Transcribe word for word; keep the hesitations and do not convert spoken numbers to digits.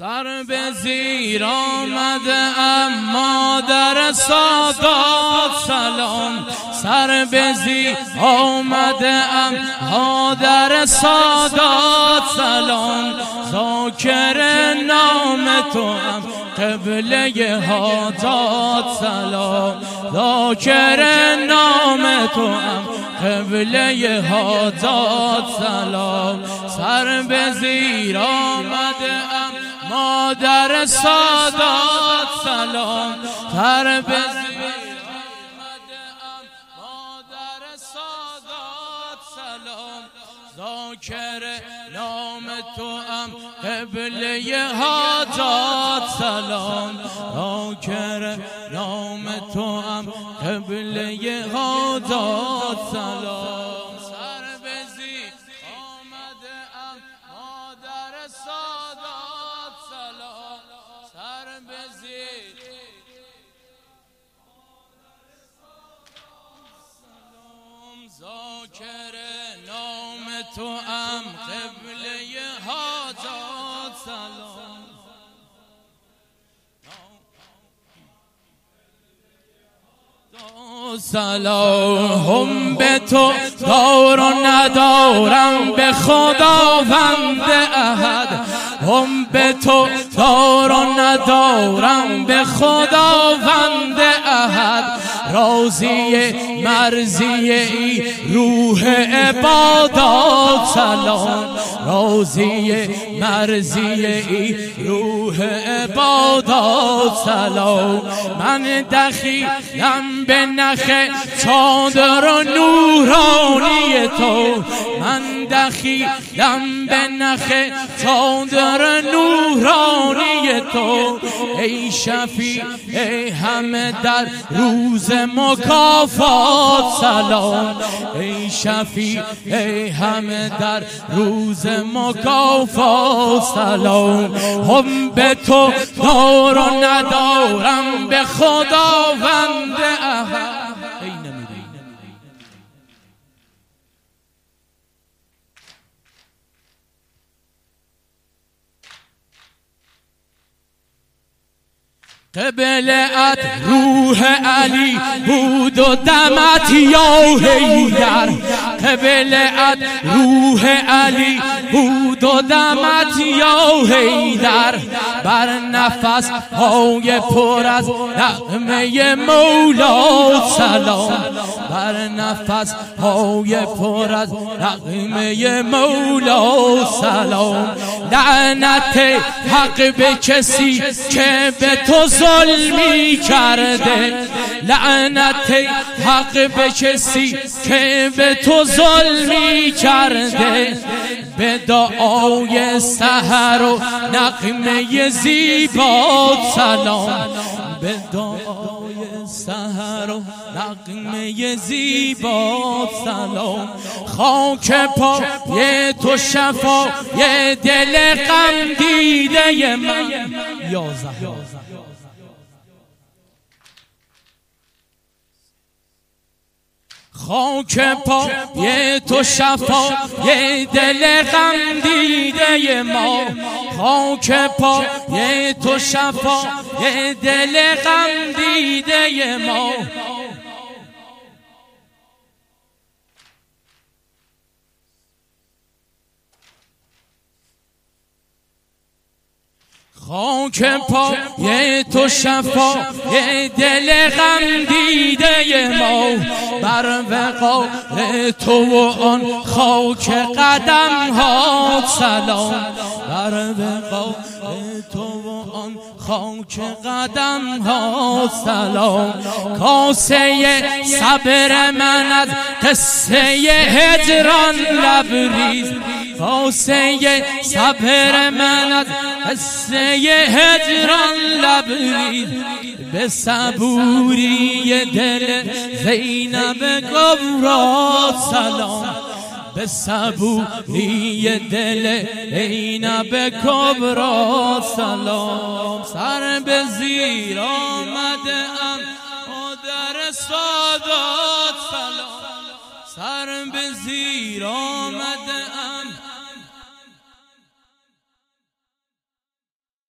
سر به زیر آمده ام مادر سادات سلام. سر به زیر آمده ام مادر سادات سلام. ذاکر نام تو ام قبله حاجات سلام. ذاکر نام تو ام قبله حاجات سلام. سر به زیر آمده ام مادر سادات سلام. سر به زیر آمده ام مادر سادات سلام. ذاکر نام تو ام قبله حاجات سلام. ذاکر نام تو ام قبله حاجات سلام. سر به زیر آمده ام مادر سادات سلام. سر به زیر سلام. ذاکر نام تو ام قبله حاجات سلام. سلام هم به تو دار و ندارم به خداوند احد. هم به تو دار و ندارم به خداوند احد. راضی مرضی ای روح عبادات سلام. راضی مرضی ای روح عبادات سلام. من دخیلم به نخ چادر و نورانی تو. من دخیلم به نخ چادر نورانی تو. ای شفیع ای همه در روز مکافات سلام. ای شفیع ای همه در روز مکافات سلام. هم به تو دار و ندارم به خداوند احد. قبلت روح علی بود و دمت یا حیدر. قبلت روح علی بود و دمت یا حیدر. بر نفس های پر از نغمه مولا سلام. بر نفس های پر از نغمه مولا سلام. لعنت حق به کسی که به تو ظلمی کرده. لعنت حق به کسی که به تو ظلمی کرده. به دعای سحر و نغمه زیبات سلام. به دعای سحر و نغمه زیبات سلام. خاک پای تو شفای دل غم دیده من یا زهرا. خاک پای تو شفای دل غم دیده ما. خاک پای تو شفای دل غم دیده ما. خاک پای تو شفای دل غم دیده ما. بر وقار تو و آن خاک قدم ها سلام. بر وقار تو و آن خاک قدم ها سلام. کاسه صبر من از قصه هجران لبریز. کاسه صبر من از قصه هجران لبریز. به صبوری دل زینب کبرا سلام. به صبوری دل زینب کبرا سلام. سر به زیر آمده ام مادر سادات سلام. سر به زیر آمده ام